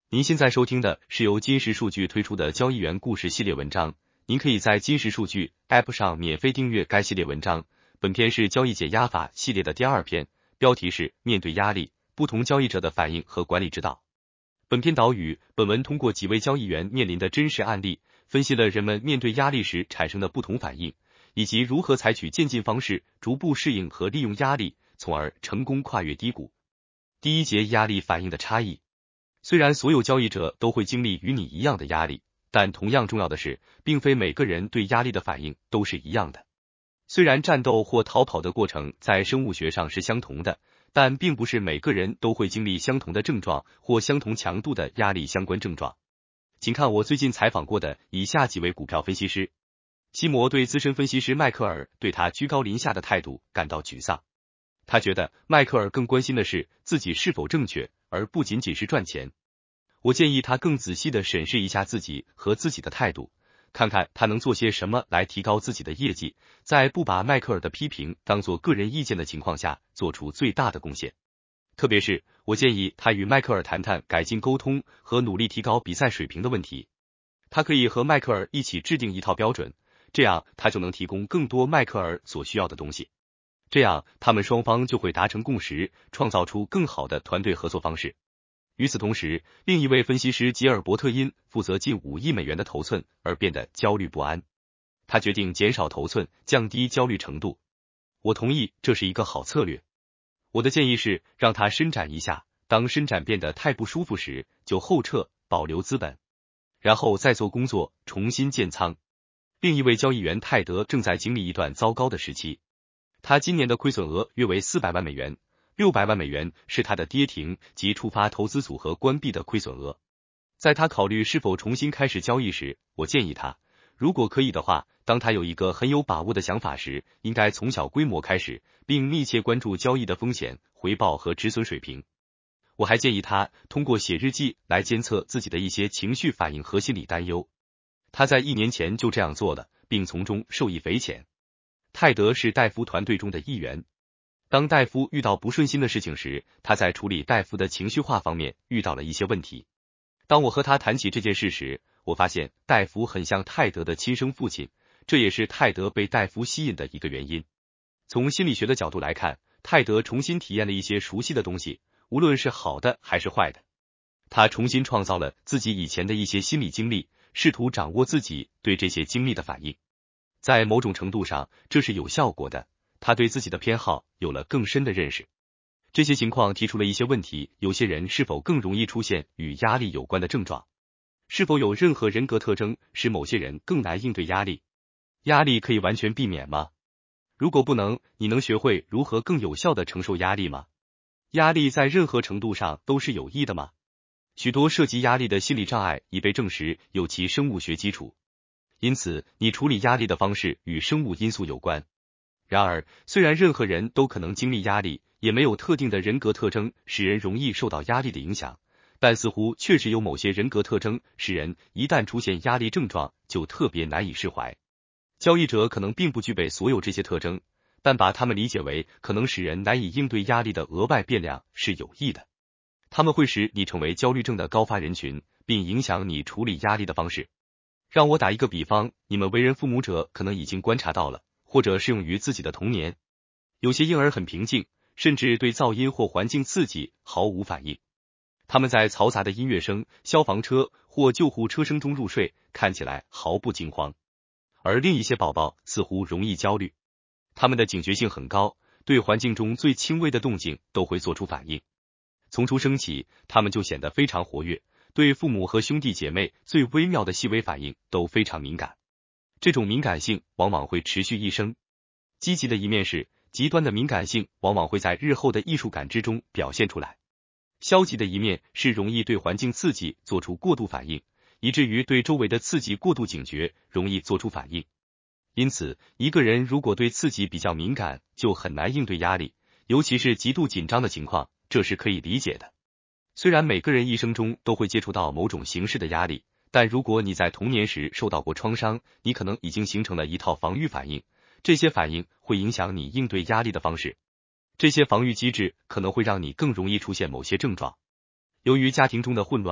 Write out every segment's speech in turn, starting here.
您现在收听的是由金石数据推出的交易员故事系列文章，您可以在金石数据 App 上免费订阅该系列文章。本篇是交易解压法系列的第2篇，标题是面对压力，不同交易者的反应和管理之道。本篇导语，本文通过几位交易员面临的真实案例，分析了人们面对压力时产生的不同反应，以及如何采取渐进方式逐步适应和利用压力，从而成功跨越低谷。第一节，压力反应的差异。虽然所有交易者都会经历与你一样的压力，但同样重要的是，并非每个人对压力的反应都是一样的。虽然战斗或逃跑的过程在生物学上是相同的，但并不是每个人都会经历相同的症状或相同强度的压力相关症状。请看我最近采访过的以下几位股票分析师。西摩对资深分析师迈克尔对他居高临下的态度感到沮丧。他觉得迈克尔更关心的是自己是否正确，而不仅仅是赚钱。我建议他更仔细地审视一下自己和自己的态度，看看他能做些什么来提高自己的业绩，在不把迈克尔的批评当作个人意见的情况下，做出最大的贡献。特别是，我建议他与迈克尔谈谈改进沟通和努力提高比赛水平的问题。他可以和迈克尔一起制定一套标准，这样他就能提供更多迈克尔所需要的东西。这样，他们双方就会达成共识，创造出更好的团队合作方式。与此同时，另一位分析师吉尔伯特因负责近5亿美元的头寸而变得焦虑不安。他决定减少头寸，降低焦虑程度。我同意这是一个好策略。我的建议是让他伸展一下，当伸展变得太不舒服时，就后撤，保留资本，然后再做工作，重新建仓。另一位交易员泰德正在经历一段糟糕的时期。他今年的亏损额约为400万美元，600万美元是他的跌停及触发投资组合关闭的亏损额。在他考虑是否重新开始交易时，我建议他，如果可以的话，当他有一个很有把握的想法时，应该从小规模开始，并密切关注交易的风险、回报和止损水平。我还建议他通过写日记来监测自己的一些情绪反应和心理担忧。他在1年前就这样做了，并从中受益匪浅。泰德是戴夫团队中的一员。当戴夫遇到不顺心的事情时，他在处理戴夫的情绪化方面遇到了一些问题。当我和他谈起这件事时，我发现戴夫很像泰德的亲生父亲，这也是泰德被戴夫吸引的一个原因。从心理学的角度来看，泰德重新体验了一些熟悉的东西，无论是好的还是坏的。他重新创造了自己以前的一些心理经历，试图掌握自己对这些经历的反应。在某种程度上，这是有效果的。他对自己的偏好有了更深的认识。这些情况提出了一些问题：有些人是否更容易出现与压力有关的症状？是否有任何人格特征使某些人更难应对压力？压力可以完全避免吗？如果不能，你能学会如何更有效地承受压力吗？压力在任何程度上都是有益的吗？许多涉及压力的心理障碍已被证实有其生物学基础。因此，你处理压力的方式与生物因素有关。然而，虽然任何人都可能经历压力，也没有特定的人格特征使人容易受到压力的影响，但似乎确实有某些人格特征使人一旦出现压力症状就特别难以释怀。交易者可能并不具备所有这些特征，但把它们理解为可能使人难以应对压力的额外变量是有益的。它们会使你成为焦虑症的高发人群，并影响你处理压力的方式。让我打一个比方，你们为人父母者可能已经观察到了，或者适用于自己的童年。有些婴儿很平静，甚至对噪音或环境刺激毫无反应。他们在嘈杂的音乐声、消防车或救护车声中入睡，看起来毫不惊慌。而另一些宝宝似乎容易焦虑，他们的警觉性很高，对环境中最轻微的动静都会做出反应。从出生起，他们就显得非常活跃，对父母和兄弟姐妹最微妙的细微反应都非常敏感。这种敏感性往往会持续一生。积极的一面是，极端的敏感性往往会在日后的艺术感知中表现出来。消极的一面是容易对环境刺激做出过度反应，以至于对周围的刺激过度警觉，容易做出反应。因此，一个人如果对刺激比较敏感，就很难应对压力，尤其是极度紧张的情况，这是可以理解的。虽然每个人一生中都会接触到某种形式的压力，但如果你在童年时受到过创伤，你可能已经形成了一套防御反应，这些反应会影响你应对压力的方式。这些防御机制可能会让你更容易出现某些症状。由于家庭中的混乱，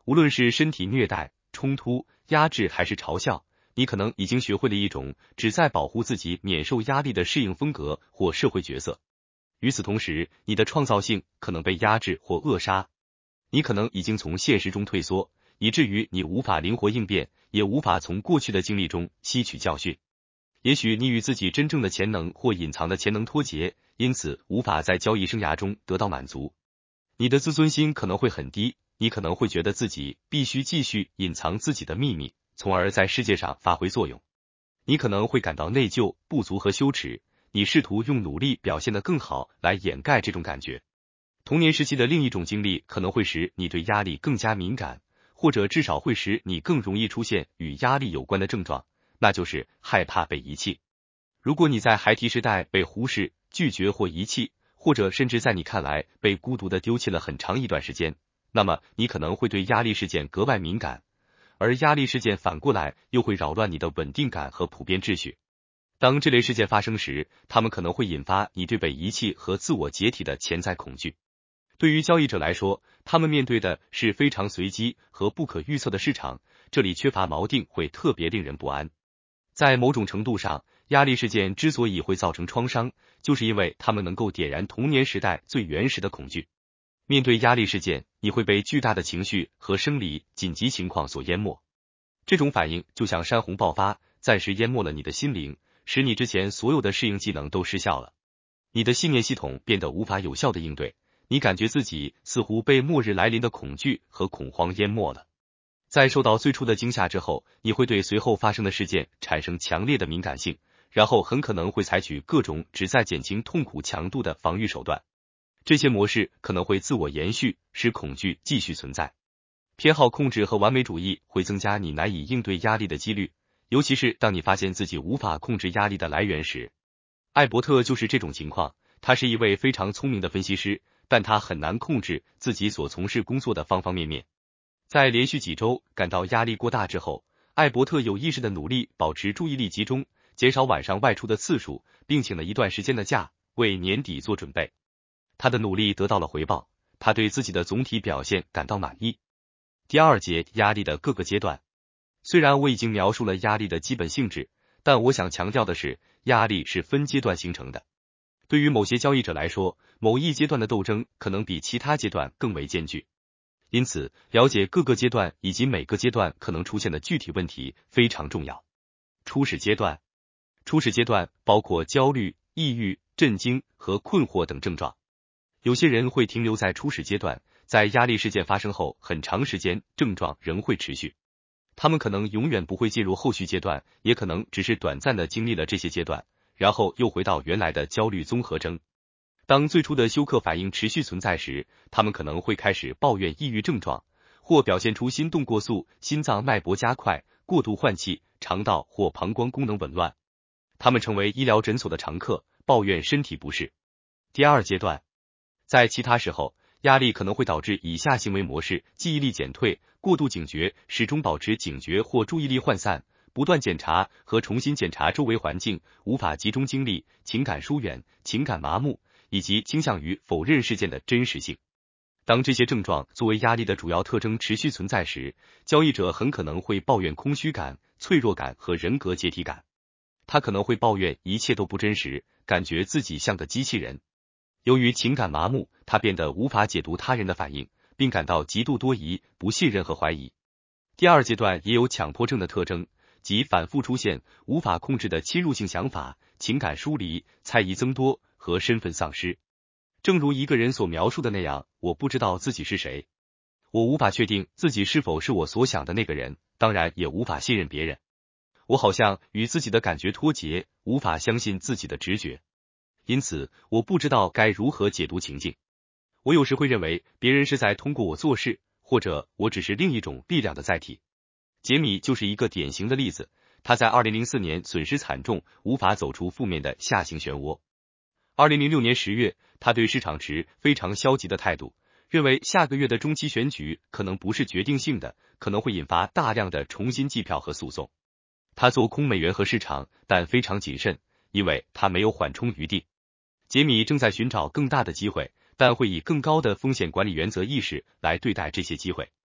无论是身体虐待、冲突、压制还是嘲笑，你可能已经学会了一种旨在保护自己免受压力的适应风格或社会角色。与此同时，你的创造性可能被压制或扼杀。你可能已经从现实中退缩，以至于你无法灵活应变，也无法从过去的经历中吸取教训。也许你与自己真正的潜能或隐藏的潜能脱节，因此无法在交易生涯中得到满足。你的自尊心可能会很低，你可能会觉得自己必须继续隐藏自己的秘密，从而在世界上发挥作用。你可能会感到内疚、不足和羞耻，你试图用努力表现得更好来掩盖这种感觉。童年时期的另一种经历可能会使你对压力更加敏感，或者至少会使你更容易出现与压力有关的症状，那就是害怕被遗弃。如果你在孩提时代被忽视、拒绝或遗弃，或者甚至在你看来被孤独地丢弃了很长一段时间，那么你可能会对压力事件格外敏感，而压力事件反过来又会扰乱你的稳定感和普遍秩序。当这类事件发生时，它们可能会引发你对被遗弃和自我解体的潜在恐惧。对于交易者来说，他们面对的是非常随机和不可预测的市场，这里缺乏锚定会特别令人不安。在某种程度上，压力事件之所以会造成创伤，就是因为它们能够点燃童年时代最原始的恐惧。面对压力事件，你会被巨大的情绪和生理紧急情况所淹没。这种反应就像山洪爆发，暂时淹没了你的心灵，使你之前所有的适应技能都失效了。你的信念系统变得无法有效的应对，你感觉自己似乎被末日来临的恐惧和恐慌淹没了。在受到最初的惊吓之后，你会对随后发生的事件产生强烈的敏感性，然后很可能会采取各种旨在减轻痛苦强度的防御手段。这些模式可能会自我延续，使恐惧继续存在。偏好控制和完美主义会增加你难以应对压力的几率，尤其是当你发现自己无法控制压力的来源时。艾伯特就是这种情况，他是一位非常聪明的分析师，但他很难控制自己所从事工作的方方面面。在连续几周感到压力过大之后，艾伯特有意识地努力保持注意力集中，减少晚上外出的次数，并请了一段时间的假，为年底做准备。他的努力得到了回报，他对自己的总体表现感到满意。第二节，压力的各个阶段。虽然我已经描述了压力的基本性质，但我想强调的是，压力是分阶段形成的。对于某些交易者来说，某一阶段的斗争可能比其他阶段更为艰巨。因此，了解各个阶段以及每个阶段可能出现的具体问题非常重要。初始阶段。初始阶段包括焦虑、抑郁、震惊和困惑等症状。有些人会停留在初始阶段，在压力事件发生后很长时间，症状仍会持续。他们可能永远不会进入后续阶段，也可能只是短暂的经历了这些阶段，然后又回到原来的焦虑综合征。当最初的休克反应持续存在时，他们可能会开始抱怨抑郁症状，或表现出心动过速、心脏脉搏加快、过度换气、肠道或膀胱功能紊乱。他们成为医疗诊所的常客，抱怨身体不适。第二阶段。在其他时候，压力可能会导致以下行为模式：记忆力减退、过度警觉、始终保持警觉或注意力涣散、不断检查和重新检查周围环境、无法集中精力、情感疏远、情感麻木，以及倾向于否认事件的真实性。当这些症状作为压力的主要特征持续存在时，交易者很可能会抱怨空虚感、脆弱感和人格解体感。他可能会抱怨一切都不真实，感觉自己像个机器人。由于情感麻木，他变得无法解读他人的反应，并感到极度多疑、不信任和怀疑。第二阶段也有强迫症的特征，即反复出现无法控制的侵入性想法、情感疏离、猜疑增多和身份丧失。正如一个人所描述的那样，我不知道自己是谁，我无法确定自己是否是我所想的那个人，当然也无法信任别人。我好像与自己的感觉脱节，无法相信自己的直觉。因此，我不知道该如何解读情境。我有时会认为别人是在通过我做事，或者我只是另一种力量的载体。杰米就是一个典型的例子，他在2004年损失惨重，无法走出负面的下行漩涡。2006年10月，他对市场持非常消极的态度，认为下个月的中期选举可能不是决定性的，可能会引发大量的重新计票和诉讼。他做空美元和市场，但非常谨慎，因为他没有缓冲余地。杰米正在寻找更大的机会，但会以更高的风险管理原则意识来对待这些机会。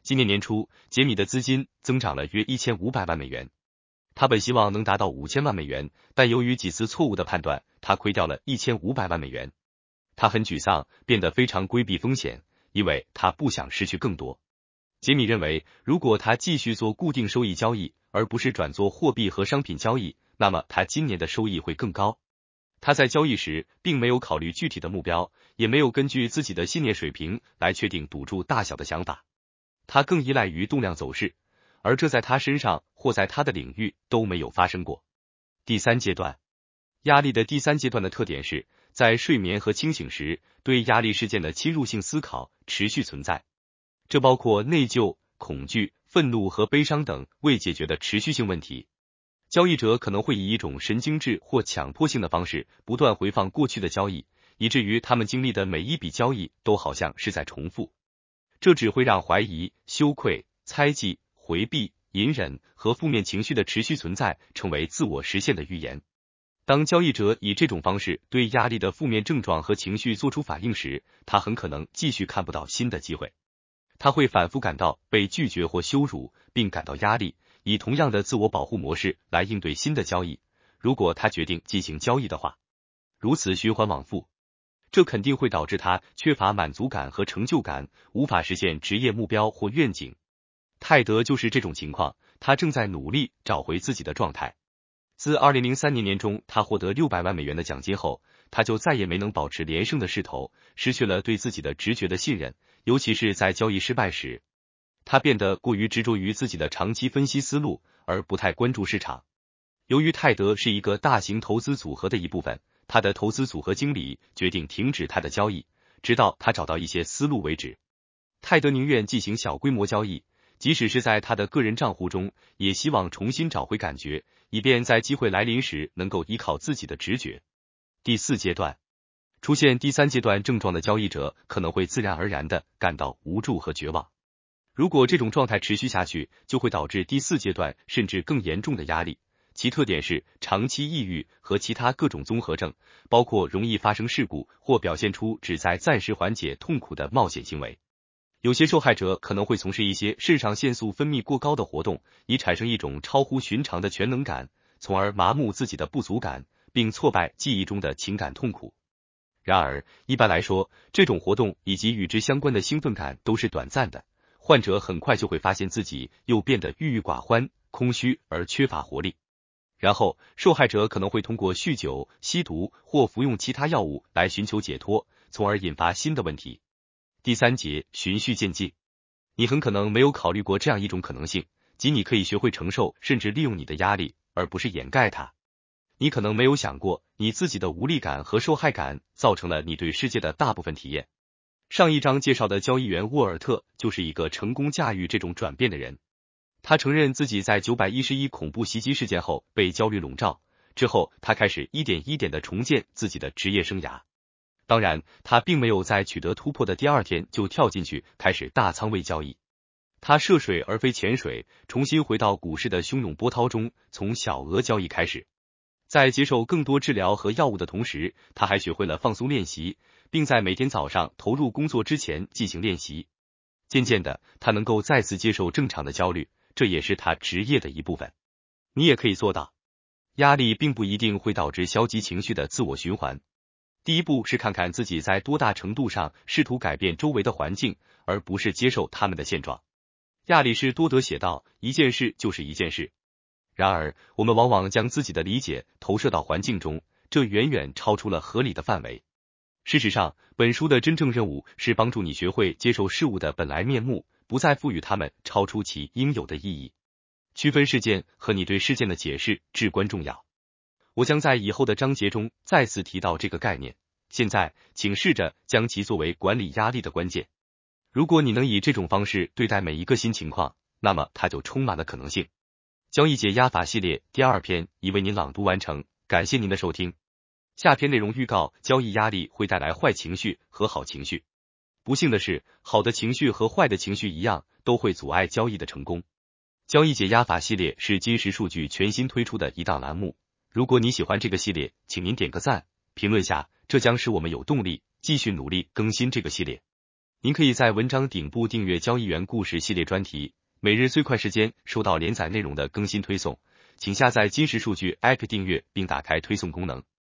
今年年初，杰米的资金增长了约1500万美元。他本希望能达到5000万美元，但由于几次错误的判断，他亏掉了1500万美元。他很沮丧，变得非常规避风险，因为他不想失去更多。杰米认为，如果他继续做固定收益交易，而不是转做货币和商品交易，那么他今年的收益会更高。他在交易时并没有考虑具体的目标，也没有根据自己的信念水平来确定赌注大小的想法。他更依赖于动量走势，而这在他身上或在他的领域都没有发生过。第三阶段，压力的第三阶段的特点是在睡眠和清醒时，对压力事件的侵入性思考持续存在。这包括内疚、恐惧、愤怒和悲伤等未解决的持续性问题。交易者可能会以一种神经质或强迫性的方式不断回放过去的交易，以至于他们经历的每一笔交易都好像是在重复。这只会让怀疑、羞愧、猜忌、回避、隐忍和负面情绪的持续存在成为自我实现的预言。当交易者以这种方式对压力的负面症状和情绪做出反应时，他很可能继续看不到新的机会。他会反复感到被拒绝或羞辱，并感到压力，以同样的自我保护模式来应对新的交易。如果他决定进行交易的话，如此循环往复，这肯定会导致他缺乏满足感和成就感，无法实现职业目标或愿景。泰德就是这种情况，他正在努力找回自己的状态。自2003年年中他获得600万美元的奖金后，他就再也没能保持连胜的势头，失去了对自己的直觉的信任，尤其是在交易失败时。他变得过于执着于自己的长期分析思路，而不太关注市场。由于泰德是一个大型投资组合的一部分，他的投资组合经理决定停止他的交易，直到他找到一些思路为止。泰德宁愿进行小规模交易，即使是在他的个人账户中，也希望重新找回感觉，以便在机会来临时能够依靠自己的直觉。第四阶段，出现第三阶段症状的交易者可能会自然而然地感到无助和绝望。如果这种状态持续下去，就会导致第四阶段甚至更严重的压力。其特点是长期抑郁和其他各种综合症，包括容易发生事故或表现出旨在暂时缓解痛苦的冒险行为。有些受害者可能会从事一些肾上腺素分泌过高的活动，以产生一种超乎寻常的全能感，从而麻木自己的不足感，并挫败记忆中的情感痛苦。然而，一般来说，这种活动以及与之相关的兴奋感都是短暂的，患者很快就会发现自己又变得郁郁寡欢、空虚而缺乏活力。然后，受害者可能会通过酗酒、吸毒或服用其他药物来寻求解脱，从而引发新的问题。第三节，循序渐进。你很可能没有考虑过这样一种可能性，即你可以学会承受甚至利用你的压力，而不是掩盖它。你可能没有想过，你自己的无力感和受害感造成了你对世界的大部分体验。上一章介绍的交易员沃尔特就是一个成功驾驭这种转变的人。他承认自己在911恐怖袭击事件后被焦虑笼罩，之后他开始一点一点地重建自己的职业生涯。当然，他并没有在取得突破的第二天就跳进去开始大仓位交易。他涉水而非潜水，重新回到股市的汹涌波涛中，从小额交易开始。在接受更多治疗和药物的同时，他还学会了放松练习，并在每天早上投入工作之前进行练习。渐渐的，他能够再次接受正常的焦虑，这也是他职业的一部分。你也可以做到。压力并不一定会导致消极情绪的自我循环。第一步是看看自己在多大程度上试图改变周围的环境，而不是接受他们的现状。亚里士多德写道，一件事就是一件事。然而，我们往往将自己的理解投射到环境中，这远远超出了合理的范围。事实上，本书的真正任务是帮助你学会接受事物的本来面目，不再赋予它们超出其应有的意义。区分事件和你对事件的解释至关重要。我将在以后的章节中再次提到这个概念。现在，请试着将其作为管理压力的关键。如果你能以这种方式对待每一个新情况，那么它就充满了可能性。交易解压法系列第2篇已为您朗读完成，感谢您的收听。下篇内容预告：交易压力会带来坏情绪和好情绪。不幸的是，好的情绪和坏的情绪一样，都会阻碍交易的成功。交易解压法系列是金石数据全新推出的一档栏目。如果你喜欢这个系列，请您点个赞，评论下，这将使我们有动力继续努力更新这个系列。 您可以在文章顶部订阅交易员故事系列专题，每日最快时间收到连载内容的更新推送。请下载金石数据 App 订阅并打开推送功能。